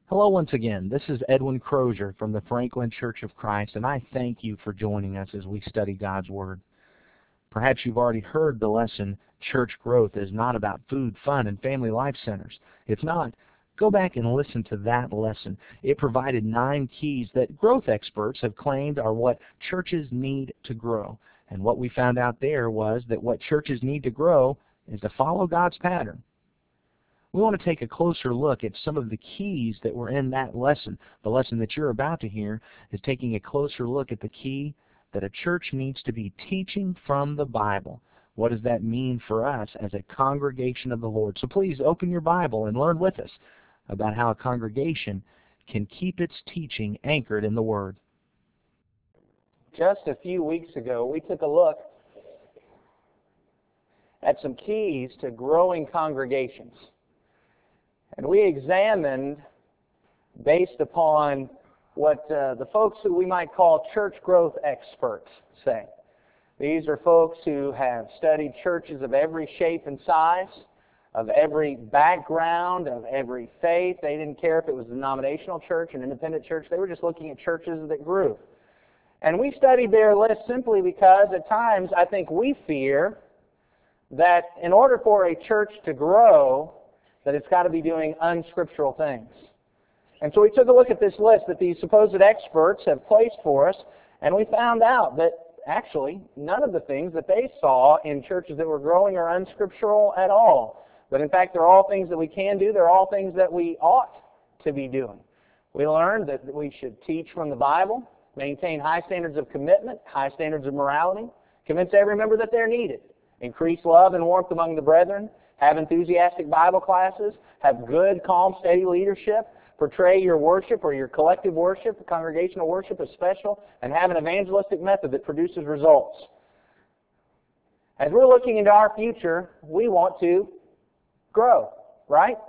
Hello once again. This is Edwin Crozier from the Franklin Church of Christ, and I thank you for joining us as we study God's Word. Perhaps you've already heard the lesson, Church Growth is not about food, fun, and family life centers. If not, go back and listen to that lesson. It provided 9 keys that growth experts have claimed are what churches need to grow. And what we found out there was that what churches need to grow is to follow God's pattern. We want to take a closer look at some of the keys that were in that lesson. The lesson that you're about to hear is taking a closer look at the key that a church needs to be teaching from the Bible. What does that mean for us as a congregation of the Lord? So please open your Bible and learn with us about how a congregation can keep its teaching anchored in the Word. Just a few weeks ago, we took a look at some keys to growing congregations. And we examined, based upon what the folks who we might call church growth experts say. These are folks who have studied churches of every shape and size, of every background, of every faith. They didn't care if it was a denominational church, an independent church. They were just looking at churches that grew. And we studied their list simply because at times I think we fear that in order for a church to grow, that it's got to be doing unscriptural things. And so we took a look at this list that these supposed experts have placed for us, and we found out that actually none of the things that they saw in churches that were growing are unscriptural at all. But in fact, they're all things that we can do. They're all things that we ought to be doing. We learned that we should teach from the Bible, maintain high standards of commitment, high standards of morality, convince every member that they're needed, increase love and warmth among the brethren, have enthusiastic Bible classes, have good, calm, steady leadership, portray your worship or your collective worship, the congregational worship as special, and have an evangelistic method that produces results. As we're looking into our future, we want to grow, right?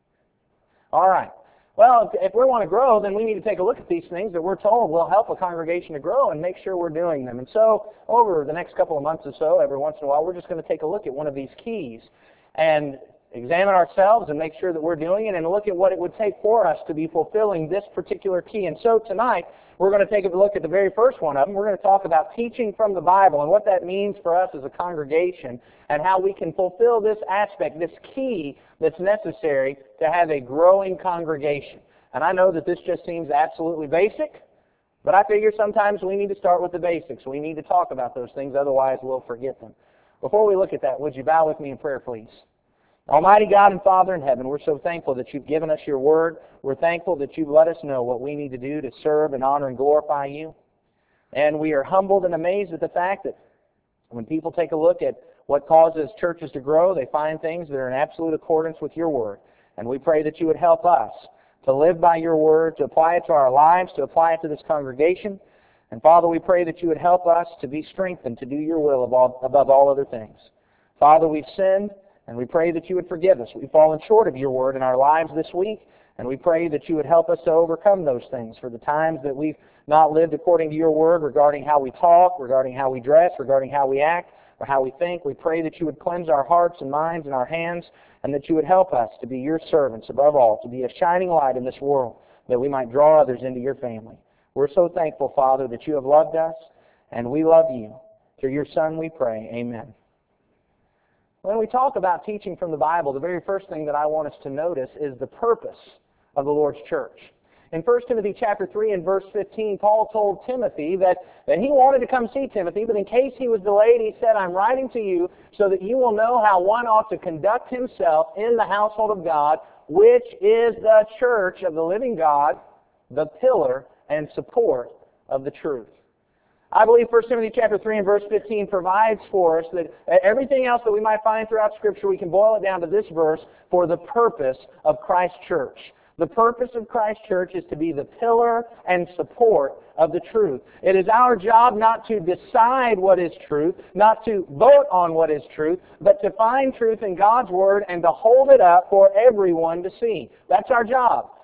All right. Well, if we want to grow, then we need to take a look at these things that we're told will help a congregation to grow and make sure we're doing them. And so over the next couple of months or so, every once in a while, we're just going to take a look at one of these keys and examine ourselves and make sure that we're doing it and look at what it would take for us to be fulfilling this particular key. And so tonight, we're going to take a look at the very first one of them. We're going to talk about teaching from the Bible and what that means for us as a congregation and how we can fulfill this aspect, this key that's necessary to have a growing congregation. And I know that this just seems absolutely basic, but I figure sometimes we need to start with the basics. We need to talk about those things, otherwise we'll forget them. Before we look at that, would you bow with me in prayer, please? Almighty God and Father in heaven, we're so thankful that you've given us your word. We're thankful that you've let us know what we need to do to serve and honor and glorify you. And we are humbled and amazed at the fact that when people take a look at what causes churches to grow, they find things that are in absolute accordance with your word. And we pray that you would help us to live by your word, to apply it to our lives, to apply it to this congregation. And Father, we pray that you would help us to be strengthened to do your will above all other things. Father, we've sinned, and we pray that you would forgive us. We've fallen short of your word in our lives this week, and we pray that you would help us to overcome those things for the times that we've not lived according to your word regarding how we talk, regarding how we dress, regarding how we act, or how we think. We pray that you would cleanse our hearts and minds and our hands, and that you would help us to be your servants above all, to be a shining light in this world, that we might draw others into your family. We're so thankful, Father, that you have loved us, and we love you. Through your Son we pray. Amen. When we talk about teaching from the Bible, the very first thing that I want us to notice is the purpose of the Lord's church. In 1 Timothy chapter 3 and verse 15, Paul told Timothy that he wanted to come see Timothy, but in case he was delayed, he said, I'm writing to you so that you will know how one ought to conduct himself in the household of God, which is the church of the living God, the pillar and support of the truth. I believe 1 Timothy chapter 3 and verse 15 provides for us that everything else that we might find throughout Scripture, we can boil it down to this verse for the purpose of Christ's church. The purpose of Christ's church is to be the pillar and support of the truth. It is our job not to decide what is truth, not to vote on what is truth, but to find truth in God's Word and to hold it up for everyone to see. That's our job.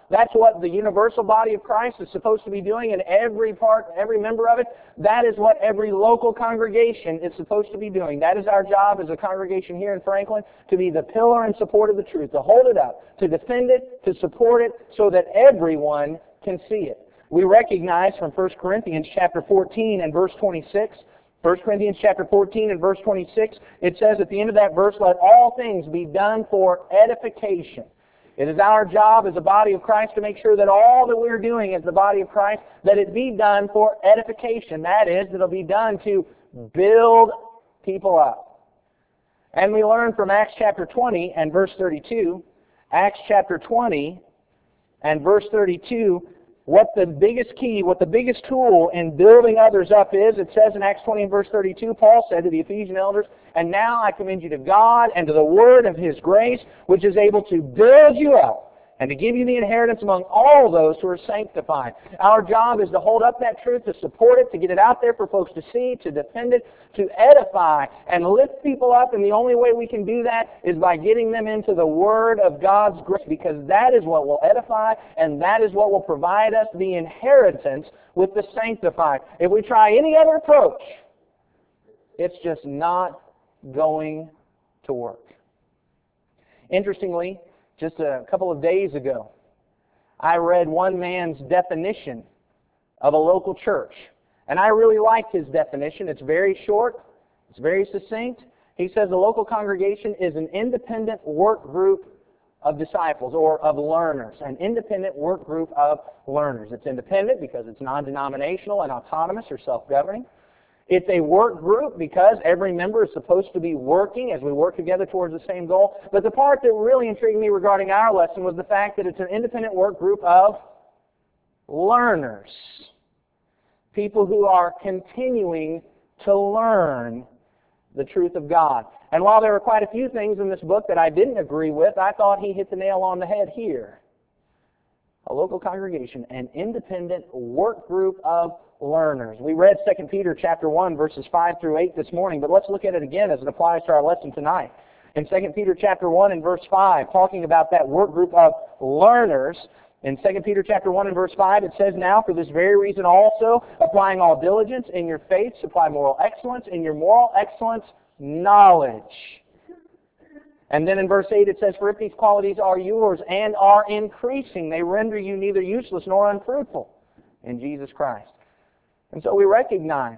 That's what the universal body of Christ is supposed to be doing in every part, every member of it. That is what every local congregation is supposed to be doing. That is our job as a congregation here in Franklin, to be the pillar and support of the truth, to hold it up, to defend it, to support it, so that everyone can see it. We recognize from 1 Corinthians chapter 14 and verse 26, 1 Corinthians chapter 14 and verse 26, it says at the end of that verse, let all things be done for edification. It is our job as a body of Christ to make sure that all that we're doing as the body of Christ, that it be done for edification. That is, that it'll be done to build people up. And we learn from Acts chapter 20 and verse 32, Acts chapter 20 and verse 32, what the biggest key, what the biggest tool in building others up is. It says in Acts 20 and verse 32, Paul said to the Ephesian elders, and now I commend you to God and to the word of His grace, which is able to build you up and to give you the inheritance among all those who are sanctified. Our job is to hold up that truth, to support it, to get it out there for folks to see, to defend it, to edify and lift people up. And the only way we can do that is by getting them into the Word of God's grace, because that is what will edify and that is what will provide us the inheritance with the sanctified. If we try any other approach, it's just not going to work. Interestingly, just a couple of days ago, I read one man's definition of a local church. And I really liked his definition. It's very short. It's very succinct. He says a local congregation is an independent work group of disciples or of learners. An independent work group of learners. It's independent because it's non-denominational and autonomous or self-governing. It's a work group because every member is supposed to be working as we work together towards the same goal. But the part that really intrigued me regarding our lesson was the fact that it's an independent work group of learners. People who are continuing to learn the truth of God. And while there were quite a few things in this book that I didn't agree with, I thought he hit the nail on the head here. A local congregation, an independent work group of learners. We read 2 Peter chapter 1, verses 5 through 8 this morning, but let's look at it again as it applies to our lesson tonight. In 2 Peter chapter 1 and verse 5, talking about that work group of learners, in 2 Peter chapter 1 and verse 5, it says, now for this very reason also, applying all diligence in your faith, supply moral excellence, in your moral excellence, knowledge. And then in verse 8 it says, for if these qualities are yours and are increasing, they render you neither useless nor unfruitful in Jesus Christ. And so we recognize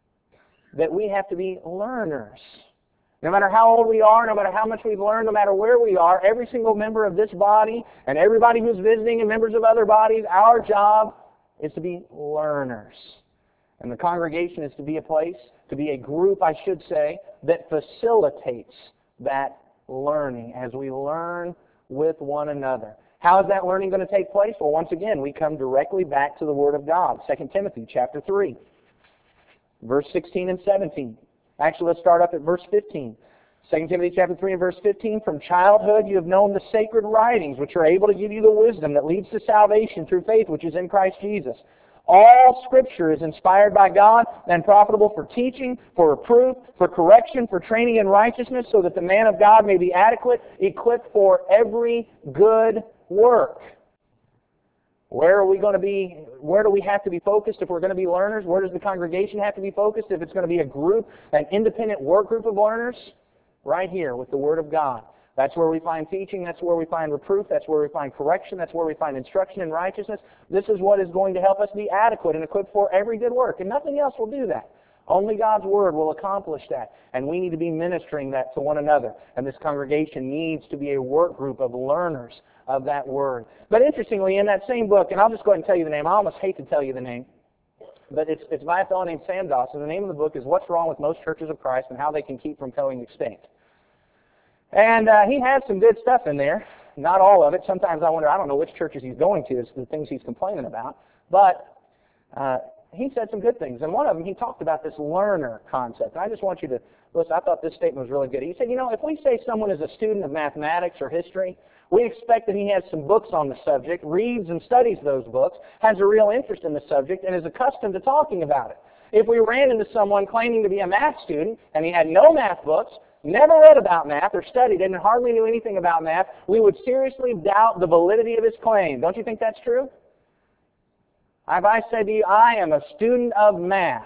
that we have to be learners. No matter how old we are, no matter how much we've learned, no matter where we are, every single member of this body and everybody who's visiting and members of other bodies, our job is to be learners. And the congregation is to be a place, to be a group, I should say, that facilitates that learning as we learn with one another. How is that learning going to take place? Well, once again, we come directly back to the Word of God. 2 Timothy chapter 3, verse 16 and 17. Actually, let's start up at verse 15. 2 Timothy chapter 3 and verse 15, from childhood you have known the sacred writings, which are able to give you the wisdom that leads to salvation through faith, which is in Christ Jesus. All Scripture is inspired by God and profitable for teaching, for reproof, for correction, for training in righteousness, so that the man of God may be adequate, equipped for every good work. Where are we going to be? Where do we have to be focused if we're going to be learners? Where does the congregation have to be focused if it's going to be a group, an independent work group of learners? Right here with the Word of God. That's where we find teaching. That's where we find reproof. That's where we find correction. That's where we find instruction in righteousness. This is what is going to help us be adequate and equipped for every good work. And nothing else will do that. Only God's Word will accomplish that. And we need to be ministering that to one another. And this congregation needs to be a work group of learners of that Word. But interestingly, in that same book, and I'll just go ahead and tell you the name. I almost hate to tell you the name. But it's by a fellow named Sam Dawson. The name of the book is What's Wrong with Most Churches of Christ and How They Can Keep from Going Extinct. And he has some good stuff in there. Not all of it. Sometimes I wonder, I don't know which churches he's going to. It's the things he's complaining about. But he said some good things. And one of them, he talked about this learner concept. And I just want you to listen. I thought this statement was really good. He said, if we say someone is a student of mathematics or history, we expect that he has some books on the subject, reads and studies those books, has a real interest in the subject, and is accustomed to talking about it. If we ran into someone claiming to be a math student and he had no math books, never read about math or studied it and hardly knew anything about math, we would seriously doubt the validity of his claim. Don't you think that's true? If I said to you, I am a student of math,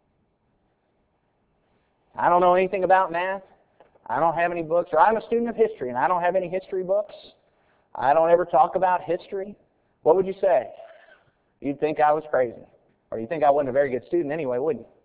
I don't know anything about math, I don't have any books, or I'm a student of history and I don't have any history books, I don't ever talk about history, what would you say? You'd think I was crazy. Or you'd think I wasn't a very good student anyway, wouldn't you?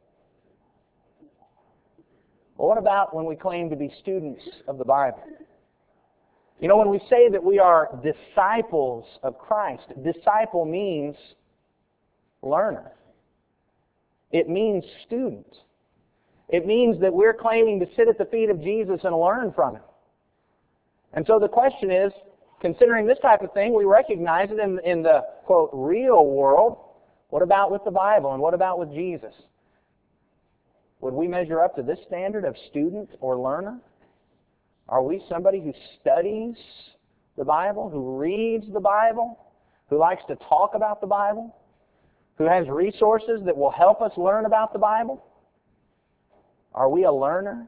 Well, what about when we claim to be students of the Bible? You know, when we say that we are disciples of Christ, disciple means learner. It means student. It means that we're claiming to sit at the feet of Jesus and learn from Him. And so the question is, considering this type of thing, we recognize it in the, quote, real world. What about with the Bible, and what about with Jesus? Would we measure up to this standard of student or learner? Are we somebody who studies the Bible, who reads the Bible, who likes to talk about the Bible, who has resources that will help us learn about the Bible? Are we a learner?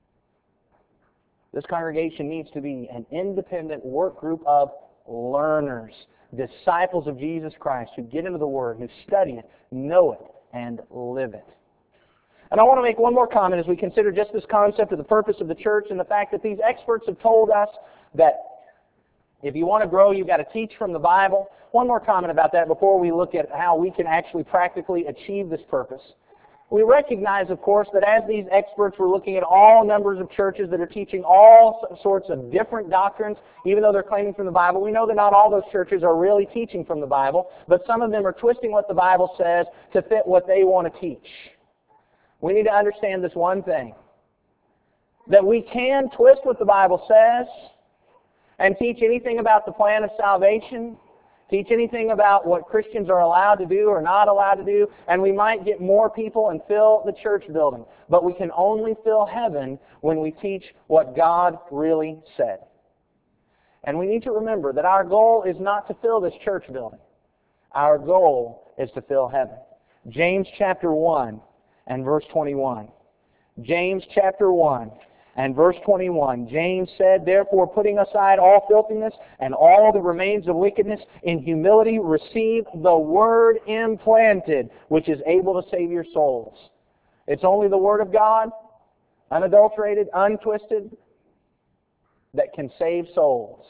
This congregation needs to be an independent work group of learners, disciples of Jesus Christ, who get into the Word, who study it, know it, and live it. And I want to make one more comment as we consider just this concept of the purpose of the church and the fact that these experts have told us that if you want to grow, you've got to teach from the Bible. One more comment about that before we look at how we can actually practically achieve this purpose. We recognize, of course, that as these experts were looking at all numbers of churches that are teaching all sorts of different doctrines, even though they're claiming from the Bible, we know that not all those churches are really teaching from the Bible, but some of them are twisting what the Bible says to fit what they want to teach. We need to understand this one thing, that we can twist what the Bible says and teach anything about the plan of salvation, teach anything about what Christians are allowed to do or not allowed to do, and we might get more people and fill the church building. But we can only fill heaven when we teach what God really said. And we need to remember that our goal is not to fill this church building. Our goal is to fill heaven. James chapter 1 and verse 21. James chapter 1 and verse 21. James said, "Therefore, putting aside all filthiness and all that remains of wickedness, in humility receive the word implanted, which is able to save your souls." It's only the Word of God, unadulterated, untwisted, that can save souls.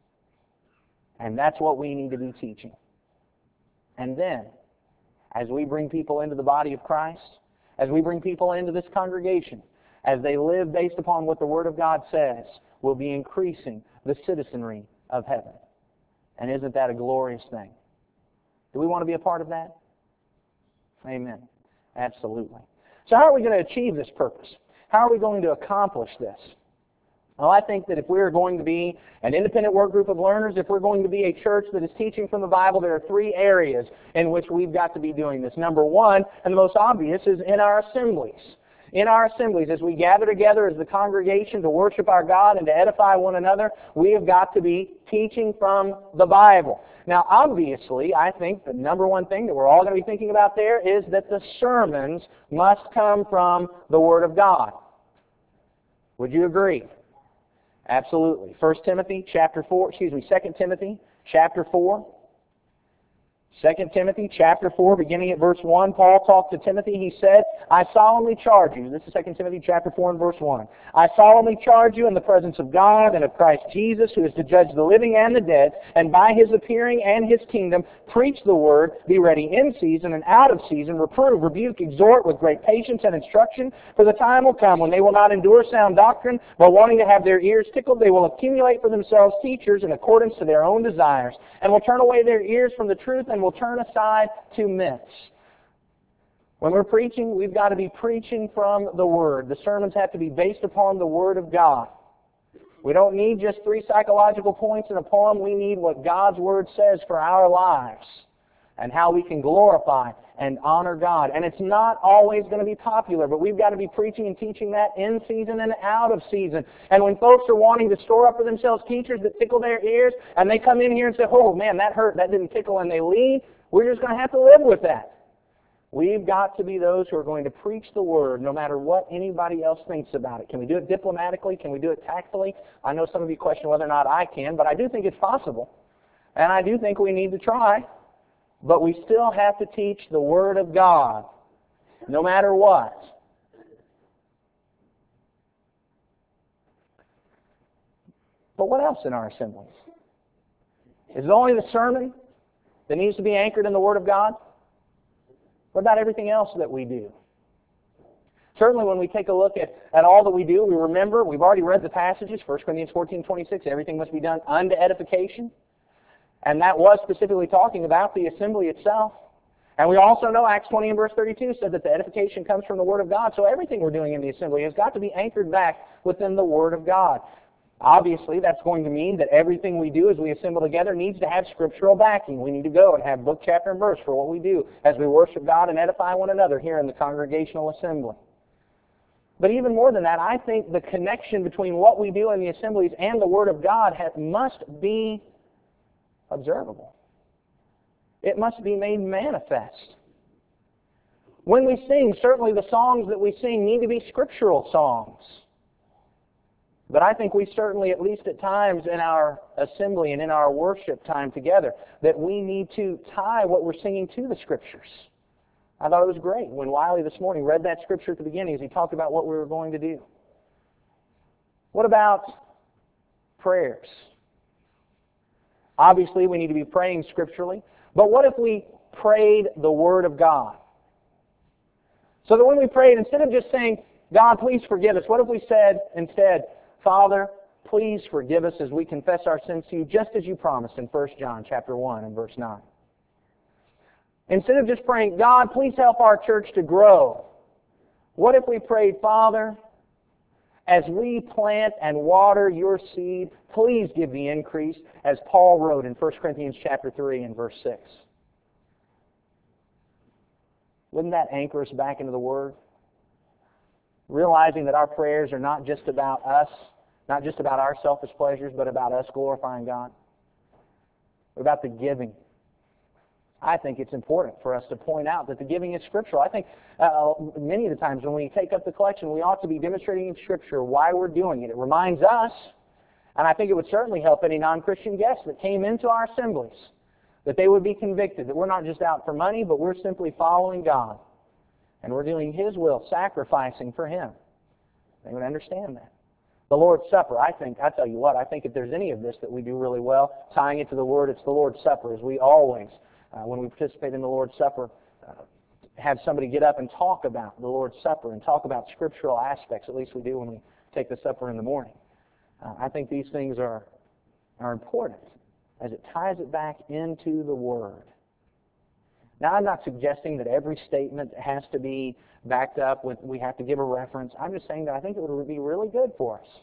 And that's what we need to be teaching. And then, as we bring people into the body of Christ, as we bring people into this congregation, as they live based upon what the Word of God says, we'll be increasing the citizenry of heaven. And isn't that a glorious thing? Do we want to be a part of that? Amen. Absolutely. So how are we going to achieve this purpose? How are we going to accomplish this? Well, I think that if we're going to be an independent work group of learners, if we're going to be a church that is teaching from the Bible, there are three areas in which we've got to be doing this. Number one, and the most obvious, is in our assemblies. In our assemblies, as we gather together as the congregation to worship our God and to edify one another, we have got to be teaching from the Bible. Now, obviously, I think the number one thing that we're all going to be thinking about there is that the sermons must come from the Word of God. Would you agree? Absolutely. 2 Timothy chapter 4, 2 Timothy chapter 4. 2 Timothy chapter 4, beginning at verse 1, Paul talked to Timothy. He said, "I solemnly charge you," this is 2 Timothy chapter 4 and verse 1, "I solemnly charge you in the presence of God and of Christ Jesus, who is to judge the living and the dead, and by His appearing and His kingdom, preach the word, be ready in season and out of season, reprove, rebuke, exhort with great patience and instruction, for the time will come when they will not endure sound doctrine, but wanting to have their ears tickled, they will accumulate for themselves teachers in accordance to their own desires, and will turn away their ears from the truth and will turn aside to myths." When we're preaching, we've got to be preaching from the Word. The sermons have to be based upon the Word of God. We don't need just 3 psychological points in a poem. We need what God's Word says for our lives and how we can glorify and honor God. And it's not always going to be popular, but we've got to be preaching and teaching that in season and out of season. And when folks are wanting to store up for themselves teachers that tickle their ears, and they come in here and say, "Oh man, that hurt, that didn't tickle," and they leave, we're just going to have to live with that. We've got to be those who are going to preach the Word no matter what anybody else thinks about it. Can we do it diplomatically? Can we do it tactfully? I know some of you question whether or not I can, but I do think it's possible. And I do think we need to try. But we still have to teach the Word of God no matter what. But what else in our assemblies? Is it only the sermon that needs to be anchored in the Word of God? What about everything else that we do? Certainly when we take a look at all that we do, we remember, we've already read the passages, 1 Corinthians 14:26, everything must be done unto edification. And that was specifically talking about the assembly itself. And we also know Acts 20 and verse 32 said that the edification comes from the Word of God. So everything we're doing in the assembly has got to be anchored back within the Word of God. Obviously, that's going to mean that everything we do as we assemble together needs to have scriptural backing. We need to go and have book, chapter, and verse for what we do as we worship God and edify one another here in the congregational assembly. But even more than that, I think the connection between what we do in the assemblies and the Word of God must be observable. It must be made manifest. When we sing, certainly the songs that we sing need to be scriptural songs. But I think we certainly, at least at times in our assembly and in our worship time together, that we need to tie what we're singing to the Scriptures. I thought it was great when Wiley this morning read that Scripture at the beginning as he talked about what we were going to do. What about prayers? Obviously, we need to be praying scripturally. But what if we prayed the Word of God? So that when we prayed, instead of just saying, God, please forgive us, what if we said instead, Father, please forgive us as we confess our sins to you, just as you promised in 1 John chapter 1 and verse 9. Instead of just praying, God, please help our church to grow, what if we prayed, Father, as we plant and water your seed, please give the increase, as Paul wrote in 1 Corinthians chapter 3 and verse 6. Wouldn't that anchor us back into the Word? Realizing that our prayers are not just about us, not just about our selfish pleasures, but about us glorifying God. About the giving. I think it's important for us to point out that the giving is scriptural. I think many of the times when we take up the collection, we ought to be demonstrating in Scripture why we're doing it. It reminds us, and I think it would certainly help any non-Christian guests that came into our assemblies, that they would be convicted that we're not just out for money, but we're simply following God. And we're doing His will, sacrificing for Him. They would understand that. The Lord's Supper, I think if there's any of this that we do really well, tying it to the Word, it's the Lord's Supper, as we always, when we participate in the Lord's Supper, have somebody get up and talk about the Lord's Supper and talk about scriptural aspects. At least we do when we take the supper in the morning. I think these things are important as it ties it back into the Word. Now, I'm not suggesting that every statement has to be backed up with, we have to give a reference. I'm just saying that I think it would be really good for us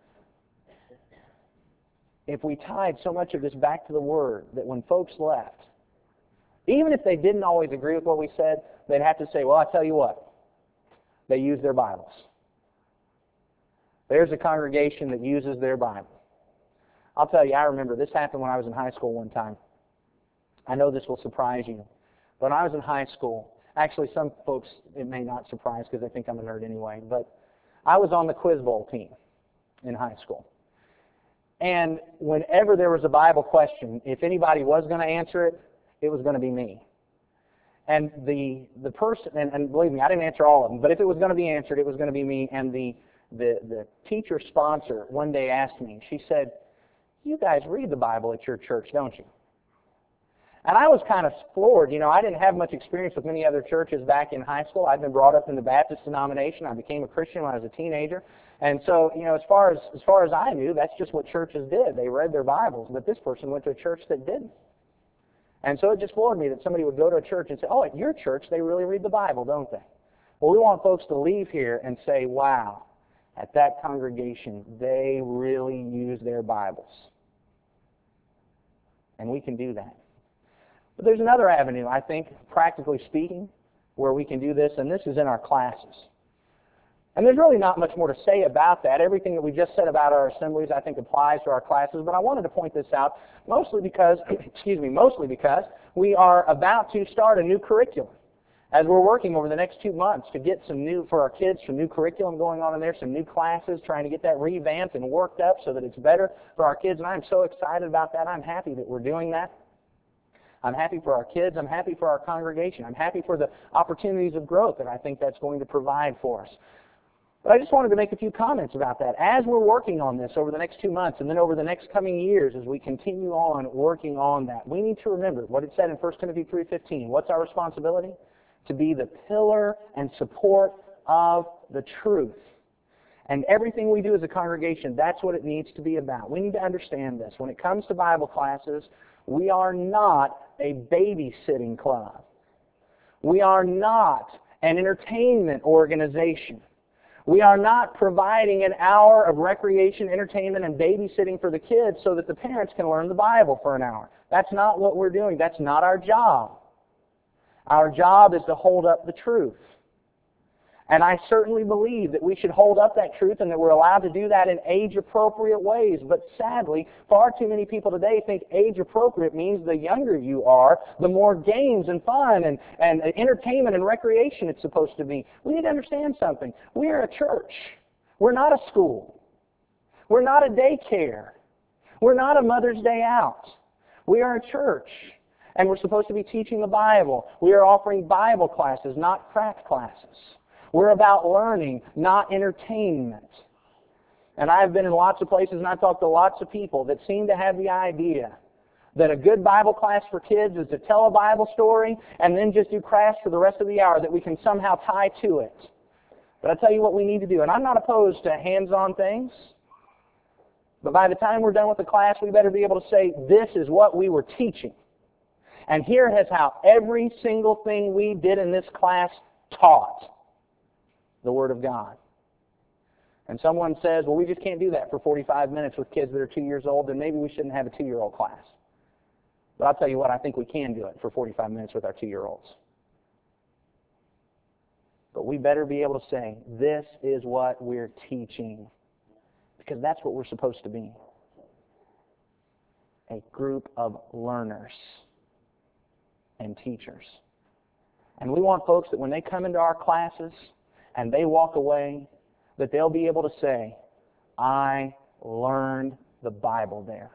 if we tied so much of this back to the Word that when folks left, even if they didn't always agree with what we said, they'd have to say, well, I tell you what, they use their Bibles. There's a congregation that uses their Bible. I'll tell you, I remember this happened when I was in high school one time. I know this will surprise you. When I was in high school, actually some folks it may not surprise because they think I'm a nerd anyway, but I was on the Quiz Bowl team in high school. And whenever there was a Bible question, if anybody was going to answer it, it was going to be me. And the person, and believe me, I didn't answer all of them, but if it was going to be answered, it was going to be me. And the teacher sponsor one day asked me, she said, you guys read the Bible at your church, don't you? And I was kind of floored. You know, I didn't have much experience with many other churches back in high school. I'd been brought up in the Baptist denomination. I became a Christian when I was a teenager. And so, you know, as far as I knew, that's just what churches did. They read their Bibles. But this person went to a church that didn't. And so it just floored me that somebody would go to a church and say, oh, at your church, they really read the Bible, don't they? Well, we want folks to leave here and say, wow, at that congregation, they really use their Bibles. And we can do that. But there's another avenue, I think, practically speaking, where we can do this, and this is in our classes. And there's really not much more to say about that. Everything that we just said about our assemblies, I think, applies to our classes, but I wanted to point this out mostly because we are about to start a new curriculum. As we're working over the next 2 months to get some new, for our kids, some new curriculum going on in there, some new classes, trying to get that revamped and worked up so that it's better for our kids. And I'm so excited about that. I'm happy that we're doing that. I'm happy for our kids. I'm happy for our congregation. I'm happy for the opportunities of growth that I think that's going to provide for us. But I just wanted to make a few comments about that. As we're working on this over the next 2 months and then over the next coming years as we continue on working on that, we need to remember what it said in 1 Timothy 3:15. What's our responsibility? To be the pillar and support of the truth. And everything we do as a congregation, that's what it needs to be about. We need to understand this. When it comes to Bible classes, we are not a babysitting club. We are not an entertainment organization. We are not providing an hour of recreation, entertainment, and babysitting for the kids so that the parents can learn the Bible for an hour. That's not what we're doing. That's not our job. Our job is to hold up the truth. And I certainly believe that we should hold up that truth and that we're allowed to do that in age-appropriate ways. But sadly, far too many people today think age-appropriate means the younger you are, the more games and fun and entertainment and recreation it's supposed to be. We need to understand something. We're a church. We're not a school. We're not a daycare. We're not a Mother's Day out. We are a church. And we're supposed to be teaching the Bible. We are offering Bible classes, not craft classes. We're about learning, not entertainment. And I've been in lots of places and I've talked to lots of people that seem to have the idea that a good Bible class for kids is to tell a Bible story and then just do crafts for the rest of the hour that we can somehow tie to it. But I tell you what we need to do, and I'm not opposed to hands-on things, but by the time we're done with the class, we better be able to say, this is what we were teaching. And here is how every single thing we did in this class taught the Word of God. And someone says, well, we just can't do that for 45 minutes with kids that are 2 years old, then maybe we shouldn't have a 2-year-old class. But I'll tell you what, I think we can do it for 45 minutes with our 2-year-olds. But we better be able to say, this is what we're teaching. Because that's what we're supposed to be. A group of learners and teachers. And we want folks that when they come into our classes and they walk away, that they'll be able to say, I learned the Bible there.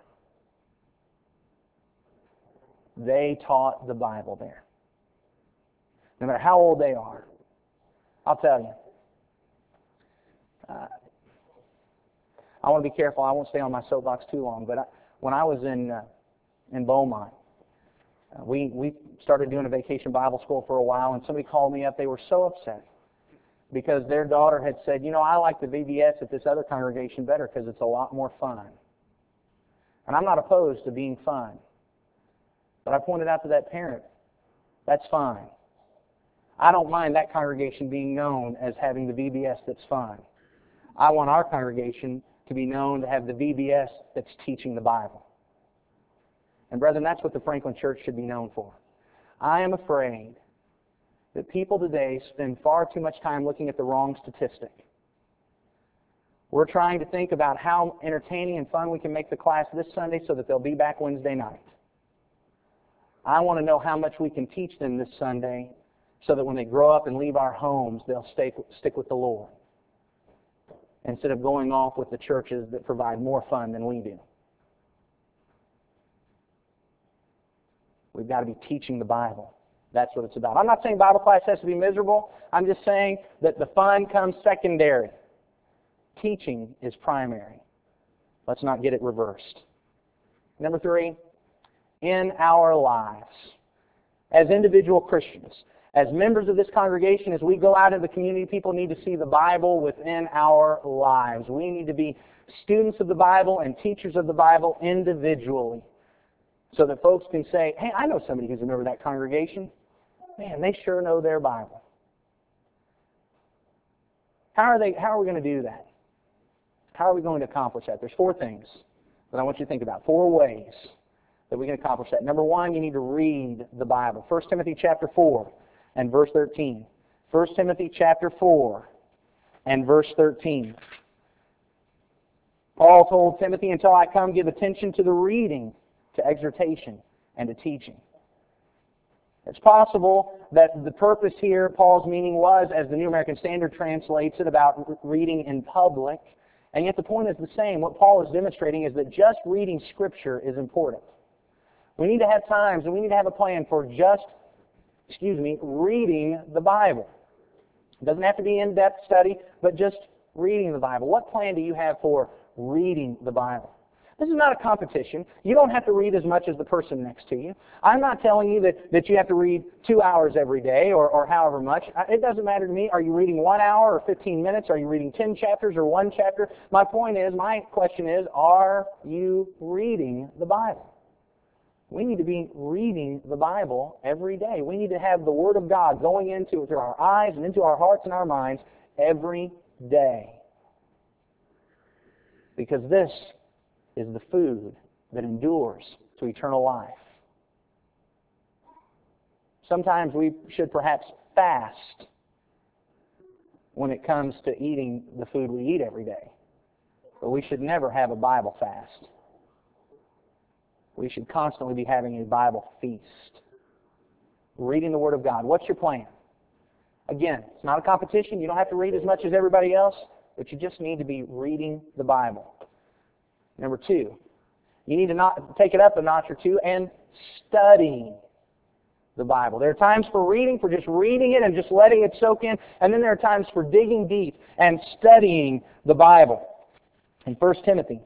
They taught the Bible there. No matter how old they are. I'll tell you. I want to be careful. I won't stay on my soapbox too long. But when I was in Beaumont, we started doing a vacation Bible school for a while, and somebody called me up. They were so upset because their daughter had said, you know, I like the VBS at this other congregation better because it's a lot more fun. And I'm not opposed to being fun. But I pointed out to that parent, that's fine. I don't mind that congregation being known as having the VBS that's fun. I want our congregation to be known to have the VBS that's teaching the Bible. And brethren, that's what the Franklin Church should be known for. I am afraid that people today spend far too much time looking at the wrong statistic. We're trying to think about how entertaining and fun we can make the class this Sunday so that they'll be back Wednesday night. I want to know how much we can teach them this Sunday so that when they grow up and leave our homes, they'll stick with the Lord instead of going off with the churches that provide more fun than we do. We've got to be teaching the Bible. That's what it's about. I'm not saying Bible class has to be miserable. I'm just saying that the fun comes secondary. Teaching is primary. Let's not get it reversed. Number 3, in our lives, as individual Christians, as members of this congregation, as we go out in the community, people need to see the Bible within our lives. We need to be students of the Bible and teachers of the Bible individually so that folks can say, hey, I know somebody who's a member of that congregation. Man, they sure know their Bible. How are we going to do that? How are we going to accomplish that? There's 4 things that I want you to think about. 4 ways that we can accomplish that. Number 1, you need to read the Bible. 1 Timothy chapter 4 and verse 13. 1 Timothy chapter 4 and verse 13. Paul told Timothy, until I come, give attention to the reading, to exhortation, and to teaching. It's possible that the purpose here, Paul's meaning was, as the New American Standard translates it, about reading in public. And yet the point is the same. What Paul is demonstrating is that just reading Scripture is important. We need to have times and we need to have a plan for just, reading the Bible. It doesn't have to be in-depth study, but just reading the Bible. What plan do you have for reading the Bible? This is not a competition. You don't have to read as much as the person next to you. I'm not telling you that you have to read 2 hours every day or however much. It doesn't matter to me. Are you reading 1 hour or 15 minutes? Are you reading 10 chapters or 1 chapter? My question is, are you reading the Bible? We need to be reading the Bible every day. We need to have the Word of God going through our eyes and into our hearts and our minds every day. Because this is the food that endures to eternal life. Sometimes we should perhaps fast when it comes to eating the food we eat every day. But we should never have a Bible fast. We should constantly be having a Bible feast. Reading the Word of God. What's your plan? Again, it's not a competition. You don't have to read as much as everybody else, but you just need to be reading the Bible. Number 2, you need to not take it up a notch or two and study the Bible. There are times for reading, for just reading it and just letting it soak in, and then there are times for digging deep and studying the Bible. In 2 Timothy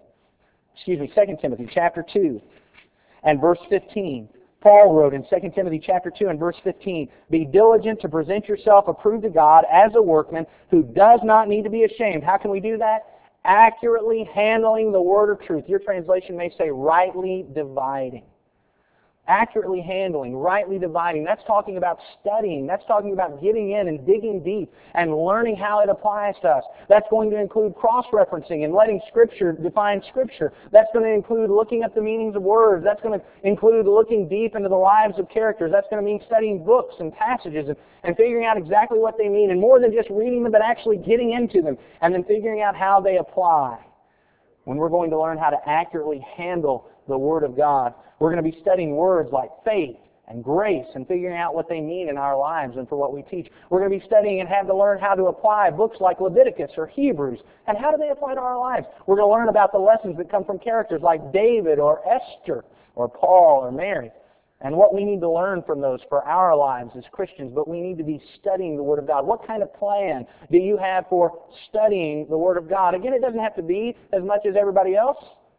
chapter 2 and verse 15, Paul wrote in 2 Timothy chapter 2 and verse 15, "Be diligent to present yourself approved to God as a workman who does not need to be ashamed." How can we do that? Accurately handling the word of truth. Your translation may say rightly dividing. Accurately handling, rightly dividing. That's talking about studying. That's talking about getting in and digging deep and learning how it applies to us. That's going to include cross-referencing and letting Scripture define Scripture. That's going to include looking up the meanings of words. That's going to include looking deep into the lives of characters. That's going to mean studying books and passages and figuring out exactly what they mean. And more than just reading them, but actually getting into them and then figuring out how they apply. When we're going to learn how to accurately handle the Word of God, we're going to be studying words like faith and grace and figuring out what they mean in our lives and for what we teach. We're going to be studying and have to learn how to apply books like Leviticus or Hebrews. And how do they apply to our lives? We're going to learn about the lessons that come from characters like David or Esther or Paul or Mary and what we need to learn from those for our lives as Christians. But we need to be studying the Word of God. What kind of plan do you have for studying the Word of God? Again, it doesn't have to be as much as everybody else.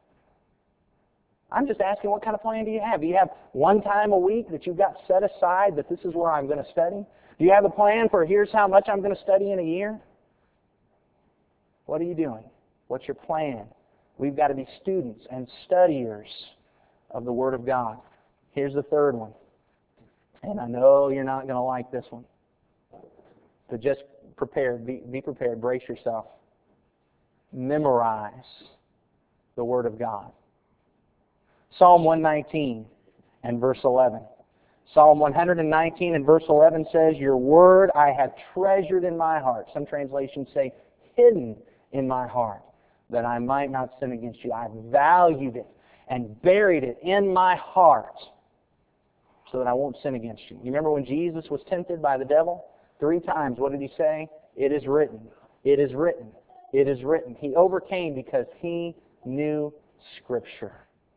I'm just asking, what kind of plan do you have? Do you have one time a week that you've got set aside that this is where I'm going to study? Do you have a plan for here's how much I'm going to study in a year? What are you doing? What's your plan? We've got to be students and studiers of the Word of God. Here's the third one. And I know you're not going to like this one. So just prepare, be prepared, brace yourself. Memorize the Word of God. Psalm 119 and verse 11. Psalm 119 and verse 11 says, "Your word I have treasured in my heart." Some translations say, hidden in my heart, that I might not sin against you. I valued it and buried it in my heart so that I won't sin against you. You remember when Jesus was tempted by the devil? 3 times, what did he say? It is written. It is written. It is written. He overcame because he knew Scripture.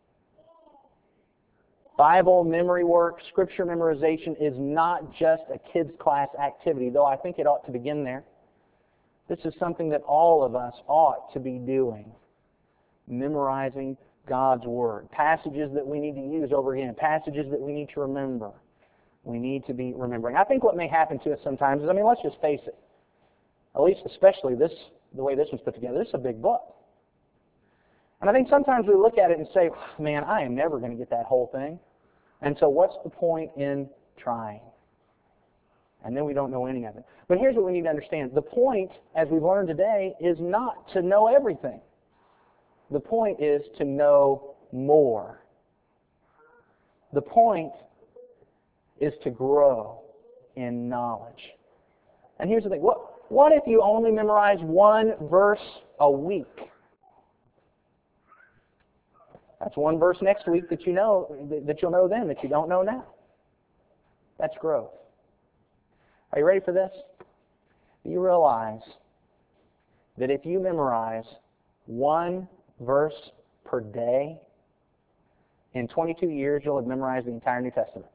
Bible memory work, Scripture memorization is not just a kids' class activity, though I think it ought to begin there. This is something that all of us ought to be doing. Memorizing God's Word. Passages that we need to use over again. Passages that we need to remember. We need to be remembering. I think what may happen to us sometimes is, let's just face it. At least especially the way this one's put together. This is a big book. And I think sometimes we look at it and say, man, I am never going to get that whole thing. And so what's the point in trying? And then we don't know any of it. But here's what we need to understand. The point, as we've learned today, is not to know everything. The point is to know more. The point is to grow in knowledge. And here's the thing. What if you only memorize 1 verse a week? That's 1 verse next week that you'll know then that you don't know now. That's growth. Are you ready for this? Do you realize that if you memorize one verse per day, in 22 years you'll have memorized the entire New Testament?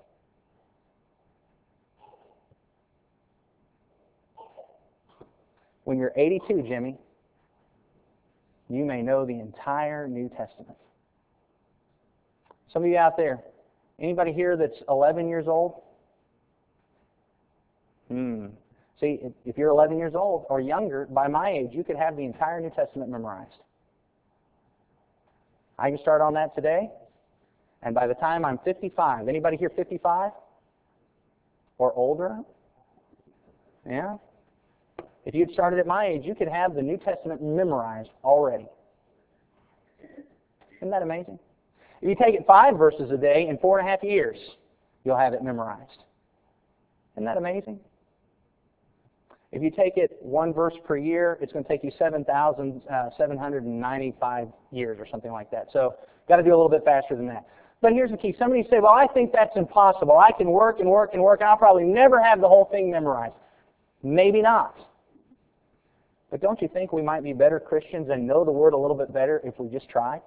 When you're 82, Jimmy, you may know the entire New Testament. Some of you out there, anybody here that's 11 years old? See, if you're 11 years old or younger, by my age, you could have the entire New Testament memorized. I can start on that today, and by the time I'm 55, anybody here 55 or older? Yeah? If you'd started at my age, you could have the New Testament memorized already. Isn't that amazing? If you take it 5 verses a day in 4.5 years, you'll have it memorized. Isn't that amazing? If you take it 1 verse per year, it's going to take you 7,795 years or something like that. So, got to do a little bit faster than that. But here's the key. Somebody say, well, I think that's impossible. I can work and work and work. I'll probably never have the whole thing memorized. Maybe not. But don't you think we might be better Christians and know the Word a little bit better if we just tried?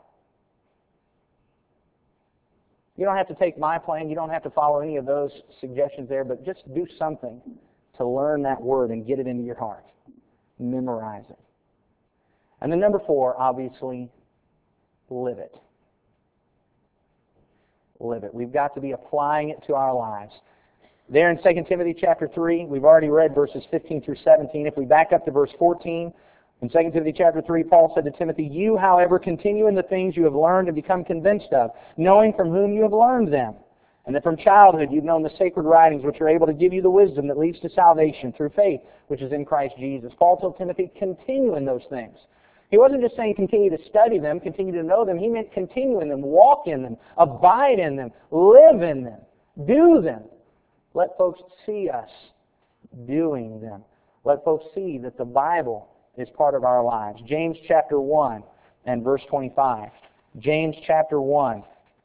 You don't have to take my plan. You don't have to follow any of those suggestions there, but just do something to learn that Word and get it into your heart. Memorize it. And then number 4, obviously, live it. Live it. We've got to be applying it to our lives. There in 2 Timothy chapter 3, we've already read verses 15 through 17. If we back up to verse 14, in 2 Timothy chapter 3, Paul said to Timothy, "You, however, continue in the things you have learned and become convinced of, knowing from whom you have learned them, and that from childhood you've known the sacred writings which are able to give you the wisdom that leads to salvation through faith, which is in Christ Jesus." Paul told Timothy, continue in those things. He wasn't just saying continue to study them, continue to know them. He meant continue in them, walk in them, abide in them, live in them, do them. Let folks see us doing them. Let folks see that the Bible is part of our lives. James chapter 1 and verse 25. James chapter 1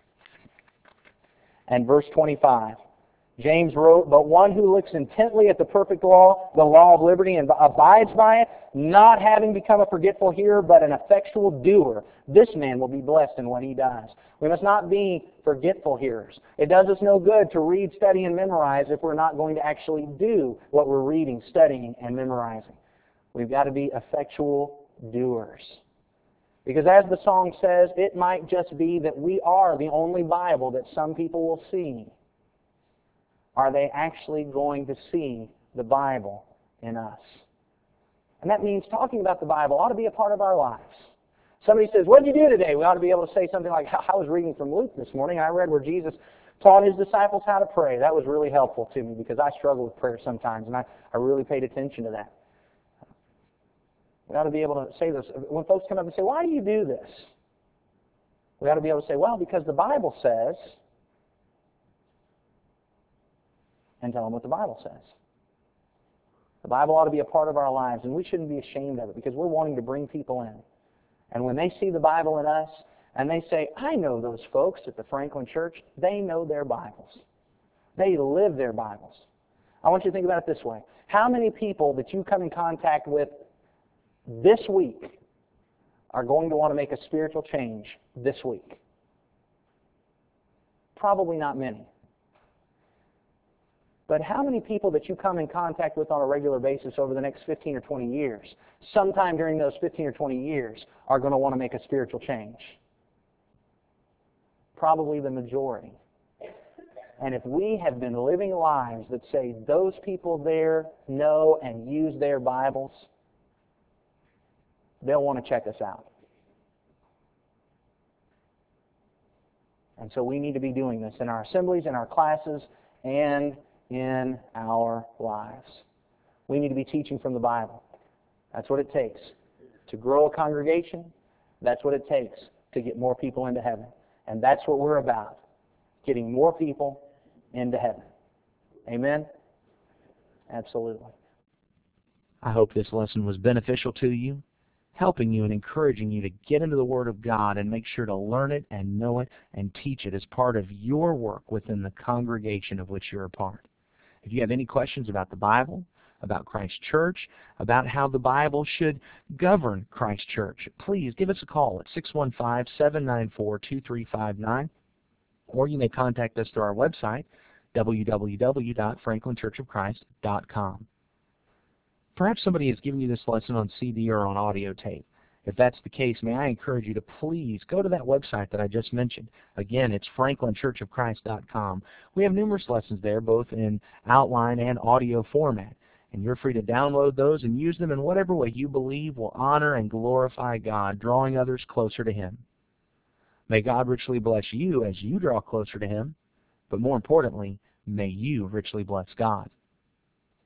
and verse 25. James wrote, "But one who looks intently at the perfect law, the law of liberty, and abides by it, not having become a forgetful hearer, but an effectual doer, this man will be blessed in what he does." We must not be forgetful hearers. It does us no good to read, study, and memorize if we're not going to actually do what we're reading, studying, and memorizing. We've got to be effectual doers. Because as the song says, it might just be that we are the only Bible that some people will see. Are they actually going to see the Bible in us? And that means talking about the Bible ought to be a part of our lives. Somebody says, "What did you do today?" We ought to be able to say something like, "I was reading from Luke this morning, and I read where Jesus taught his disciples how to pray. That was really helpful to me because I struggle with prayer sometimes, and I really paid attention to that." We ought to be able to say this. When folks come up and say, "Why do you do this?" We ought to be able to say, "Well, because the Bible says," and tell them what the Bible says. The Bible ought to be a part of our lives, and we shouldn't be ashamed of it because we're wanting to bring people in. And when they see the Bible in us, and they say, "I know those folks at the Franklin Church, they know their Bibles. They live their Bibles." I want you to think about it this way. How many people that you come in contact with this week are going to want to make a spiritual change this week? Probably not many. But how many people that you come in contact with on a regular basis over the next 15 or 20 years, sometime during those 15 or 20 years, are going to want to make a spiritual change? Probably the majority. And if we have been living lives that say those people there know and use their Bibles, they'll want to check us out. And so we need to be doing this in our assemblies, in our classes, and in our lives. We need to be teaching from the Bible. That's what it takes to grow a congregation. That's what it takes to get more people into heaven. And that's what we're about, getting more people into heaven. Amen? Absolutely. I hope this lesson was beneficial to you, helping you and encouraging you to get into the Word of God and make sure to learn it and know it and teach it as part of your work within the congregation of which you're a part. If you have any questions about the Bible, about Christ Church, about how the Bible should govern Christ Church, please give us a call at 615-794-2359, or you may contact us through our website, www.franklinchurchofchrist.com. Perhaps somebody has given you this lesson on CD or on audio tape. If that's the case, may I encourage you to please go to that website that I just mentioned. Again, it's franklinchurchofchrist.com. We have numerous lessons there, both in outline and audio format, and you're free to download those and use them in whatever way you believe will honor and glorify God, drawing others closer to Him. May God richly bless you as you draw closer to Him, but more importantly, may you richly bless God.